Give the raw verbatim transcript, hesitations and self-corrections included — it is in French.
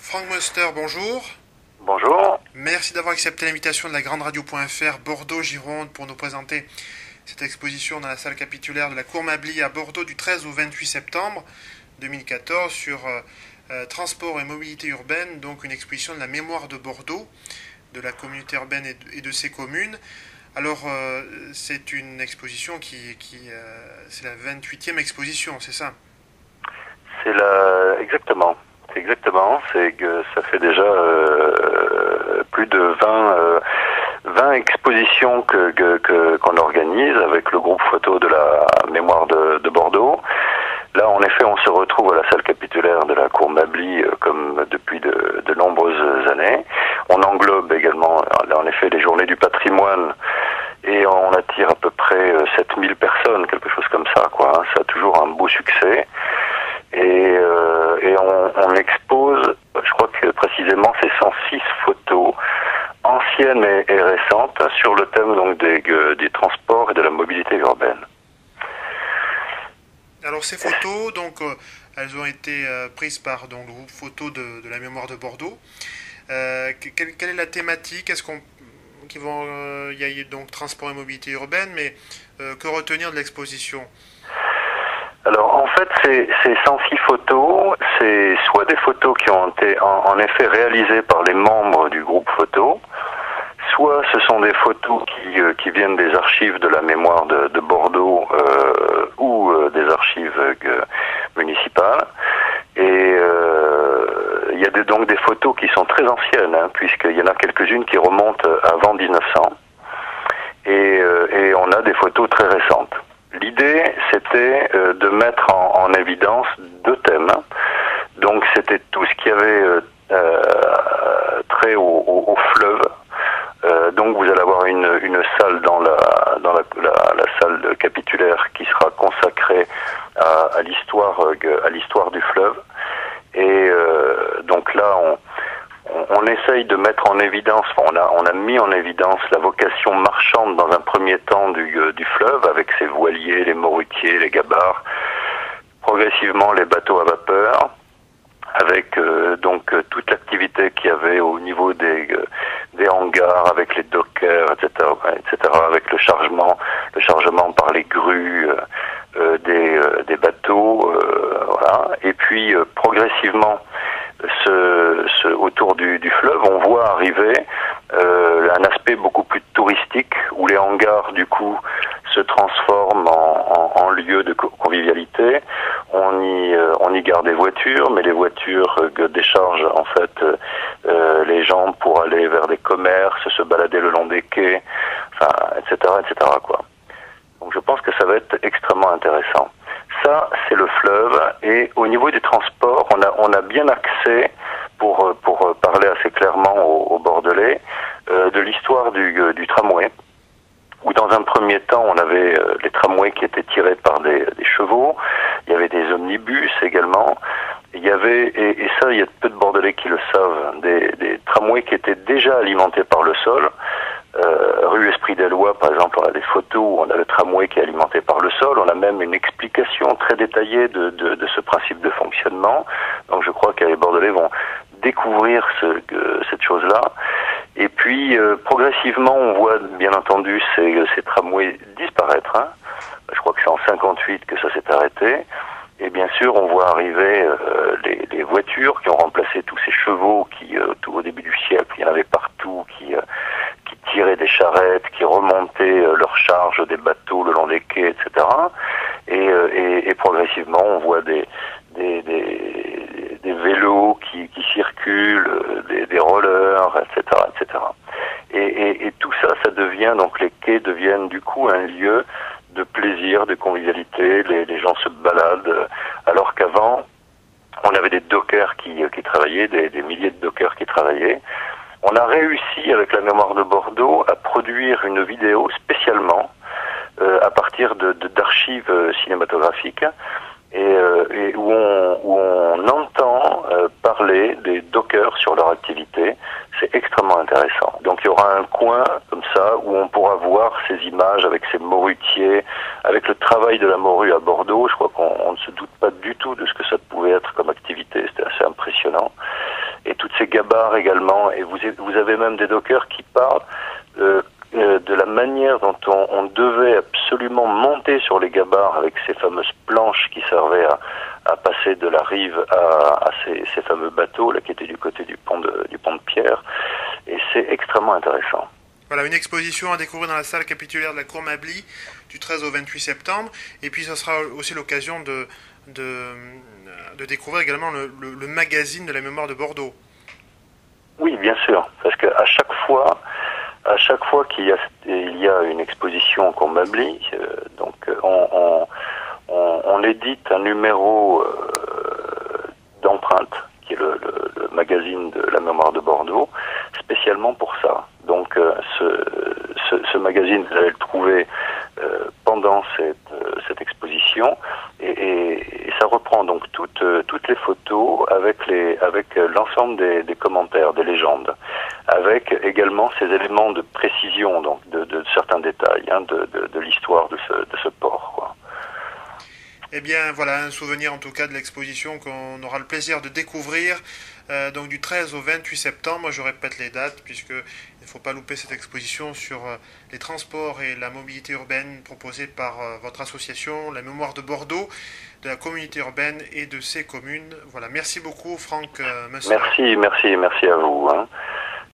Franck Muster, bonjour. Bonjour. Merci d'avoir accepté l'invitation de la Grande Radio.fr Bordeaux-Gironde pour nous présenter cette exposition dans la salle capitulaire de la Cour Mably à Bordeaux du treize au vingt-huit septembre deux mille quatorze sur euh, euh, transport et mobilité urbaine, donc une exposition de la mémoire de Bordeaux, de la communauté urbaine et de, et de ses communes. Alors, euh, c'est une exposition qui, qui euh, c'est la vingt-huitième exposition, c'est ça? C'est la, exactement. C'est exactement. C'est que ça fait déjà euh, plus de vingt, euh, vingt expositions que, que, que, qu'on organise avec le groupe photo de la mémoire de, de Bordeaux. Là, en effet, on se retrouve à la salle capitulaire de la Cour Mably euh, comme depuis de, de nombreuses années. On englobe également, en effet, les journées du patrimoine. Et on attire à peu près sept mille personnes, quelque chose comme ça, quoi. Ça a toujours un beau succès. Et, euh, et on, on expose, je crois que précisément, c'est cent six photos anciennes et, et récentes sur le thème donc des, des transports et de la mobilité urbaine. Alors ces photos, donc, euh, elles ont été euh, prises par donc, le groupe photo de, de la mémoire de Bordeaux. Euh, quelle, quelle est la thématique? Est-ce qu'on qui vont, euh, il y a donc transport et mobilité urbaine, mais euh, que retenir de l'exposition? Alors en fait, ces, ces cent six photos, c'est soit des photos qui ont été en, en effet réalisées par les membres du groupe photo, soit ce sont des photos qui, euh, qui viennent des archives de la mémoire de, de Bordeaux euh, ou euh, des archives euh, municipales. Et euh, il y a des, donc des photos qui sont très anciennes, hein, puisqu'il y en a quelques-unes qui remontent avant mille neuf cents. Et, euh, et on a des photos très récentes. L'idée, c'était euh, de mettre en, en évidence deux thèmes. Donc c'était tout ce qui avait euh, euh, trait au, au, au fleuve. Euh, donc vous allez avoir une, une salle dans la dans la, la, la salle capitulaire qui sera consacrée à, à l'histoire à l'histoire du fleuve. Et euh, donc là, on, on, on essaye de mettre en évidence, on a, on a mis en évidence la vocation marchande dans un premier temps du, euh, du fleuve, avec ses voiliers, les morutiers, les gabarres, progressivement les bateaux à vapeur, avec euh, donc euh, toute l'activité qu'il y avait au niveau des, euh, des hangars, avec les dockers, et cetera, et cetera, avec le chargement, le chargement par les grues euh, euh, des, euh, des bateaux, euh, voilà. Et puis euh, progressivement, ce, ce, autour du, du fleuve, on voit arriver euh, un aspect beaucoup plus touristique, où les hangars du coup se transforment en, en, en lieu de convivialité. On y, euh, on y garde des voitures, mais les voitures euh, déchargent en fait euh, les gens pour aller vers des commerces, se balader le long des quais, enfin, et cetera, et cetera, quoi. Donc je pense que ça va être extrêmement intéressant. Ça, c'est le fleuve, et au niveau du transport, on a, on a bien accès, pour, pour parler assez clairement aux, aux Bordelais, euh, de l'histoire du, du tramway, où dans un premier temps, on avait euh, les tramways qui étaient tirés par des, des chevaux, il y avait des omnibus également, il y avait, et, et ça, il y a peu de Bordelais qui le savent, des, des tramways qui étaient déjà alimentés par le sol. Euh, rue Esprit des Lois, par exemple, on a des photos où on a le tramway qui est alimenté par le sol. On a même une explication très détaillée de, de, de ce principe de fonctionnement. Donc je crois que les Bordelais vont découvrir ce, euh, cette chose-là. Et puis, euh, progressivement, on voit bien entendu ces, ces tramways disparaître. Hein. Je crois que c'est en cinquante-huit que ça s'est arrêté. Et bien sûr, on voit arriver euh, les, les voitures qui ont remplacé tous ces chevaux qui, euh, tout au début du siècle, il y en avait partout, qui, euh, qui tiraient des charrettes, qui remontaient euh, leurs charges des bateaux le long des quais, et cetera. Et, euh, et, et progressivement, on voit des, des, des, des vélos qui, qui circulent, des, des rollers, et cetera, et cetera. Et, et, et tout ça, ça devient, donc les quais deviennent du coup un lieu de plaisir, de convivialité, les, les gens se baladent, alors qu'avant, on avait des dockers qui, qui travaillaient, des, des milliers de dockers qui travaillaient. On a réussi, avec la mémoire de Bordeaux, à produire une vidéo spécialement euh, à partir de, de, d'archives cinématographiques, et, euh, et où, on, où on entend euh, parler des dockers sur leur activité. C'est extrêmement intéressant. Donc il y aura un coin comme ça où on pourra voir ces images avec ces morutiers, avec le travail de la morue à Bordeaux. Je crois qu'on on ne se doute pas du tout de ce que ça pouvait être comme activité. C'était assez impressionnant. Et tout toutes ces gabares également, et vous, vous avez même des dockers qui parlent euh, euh, de la manière dont on, on devait absolument monter sur les gabares avec ces fameuses planches qui servaient à, à passer de la rive à, à ces, ces fameux bateaux là qui étaient du côté du pont de, du pont de Pierre, et c'est extrêmement intéressant. Voilà, une exposition à découvrir dans la salle capitulaire de la Cour Mably du treize au vingt-huit septembre, et puis ça sera aussi l'occasion de, de, de découvrir également le, le, le magazine de la mémoire de Bordeaux. Oui, bien sûr, parce qu'à chaque fois, à chaque fois qu'il y a, il y a une exposition en Cour Mably, euh, donc on, on, on, on édite un numéro euh, d'empreinte, qui est le, le, le magazine de la mémoire de Bordeaux, spécialement pour ça. Donc euh, ce, ce, ce magazine, vous allez le trouver euh, pendant cette, euh, cette exposition, et, et, et ça reprend donc toutes, euh, toutes les photos avec, les, avec l'ensemble des, des commentaires, des légendes, avec également ces éléments de précision, donc de, de certains détails hein, de, de, de l'histoire de ce, de ce port, quoi. Eh bien, voilà, un souvenir en tout cas de l'exposition qu'on aura le plaisir de découvrir euh, donc du treize au vingt-huit septembre. Je répète les dates puisque il ne faut pas louper cette exposition sur euh, les transports et la mobilité urbaine proposée par euh, votre association, la Mémoire de Bordeaux, de la communauté urbaine et de ses communes. Voilà, merci beaucoup Franck euh, Musser. Merci, merci, merci à vous. Hein.